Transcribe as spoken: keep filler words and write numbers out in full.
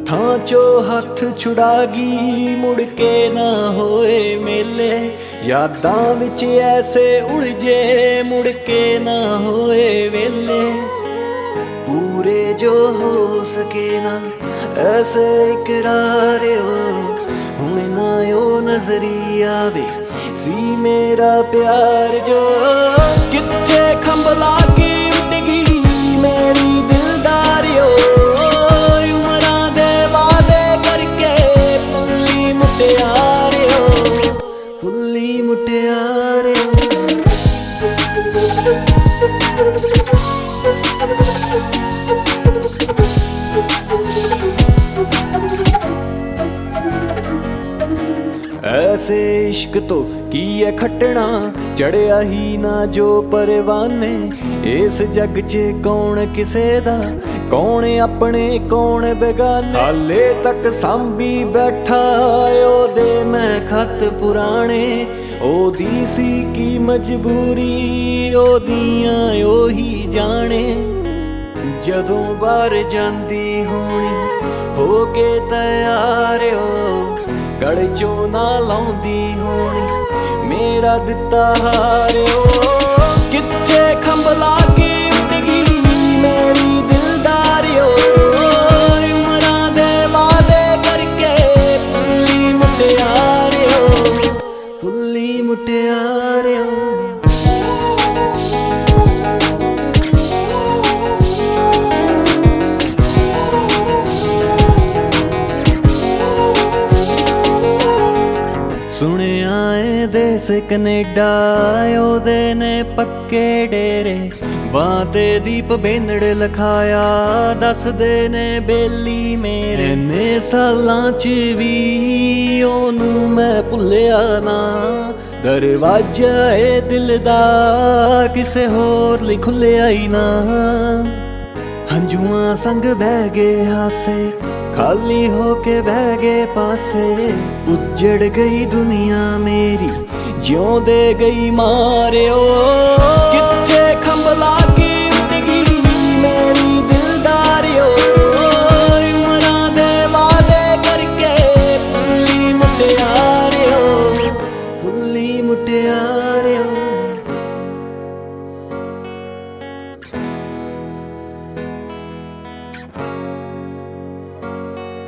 ਹੱਥਾਂ ਚੋਂ ਹੱਥ ਛੁਡਾ ਗਈ, ਮੁੜ ਕੇ ਨਾ ਹੋਏ ਮੇਲੇ। ਯਾਦਾਂ ਵਿੱਚ ਐਸੇ ਉਲਝੇ, ਮੁੜ ਕੇ ਨਾ ਹੋਏ ਵੇਲੇ। ਪੂਰੇ ਜੋ ਹੋ ਸਕੇ ਨਾ ਐਸੇ ਇਕਰਾਰ ਓ, ਹੁਣ ਨਾ ਉਹ ਨਜ਼ਰੀ ਆਵੇ ਸੀ ਮੇਰਾ ਪਿਆਰ ਜੋ। ਕਿੱਥੇ ਖੰਭ ਲਾ ਕੇ ਉੱਡ ਗਈ ਮੇਰੀ ਦਿਲਦਾਰੀ ਓ, ਉਮਰਾਂ ਦੇ ਵਾਅਦੇ ਕਰਕੇ ਭੁੱਲੀ ਮੁਟਿਆਰ ਓ, ਭੁੱਲੀ ਮੁਟਿਆਰ ਓ। ऐसे इश्क तो की है खटना, चढ़िया ही ना जो परवाने। इस जग च कौन किसे दा, कौन अपने कौन बेगाने। हाले तक सांभी बैठा ओदे मैं खत पुराने, ओदी सी की मजबूरी ओदियां ओही जाने। जदों बाहर जांदी होनी हो के तैयार ओ, गड़ चो ना लाउंदी होनी मेरा दिता हार ओ। किथे खंभ ला के उड़ गई मेरी दिलदारी ओ, उमरां दे वादे करके भुल्ली मुटियार ओ, भुल्ली मुटियार ओ। सुनिया ए देस कनेडा ओदे ने पक्के डेरे, बाते दीप बेनड़ लखाया दसदे ने बेली मेरे। इन्ने सालां च भी ओनू मैं भुल्लिया ना, दरवाजा ए दिल दा किसे होर लई खुल्लिया ही ना। हंजुआं संग बह गए हासे, खाली होके बह गए पासे। उजड़ गई दुनिया मेरी, ज्यों दे गई मारे ओ।